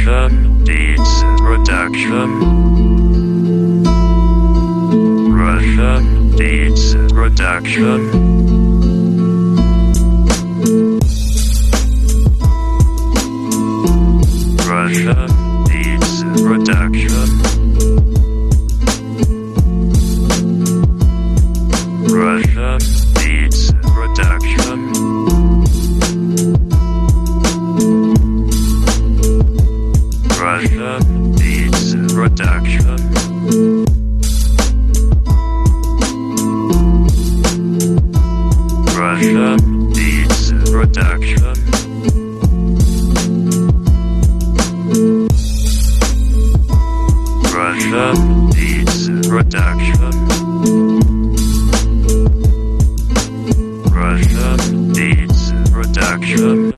Russian Beats Production. Russian Beats Production. Russian Beats Production. Russian Beats Production. Russian Beats Production. Russian Beats Production. Russian Beats Production.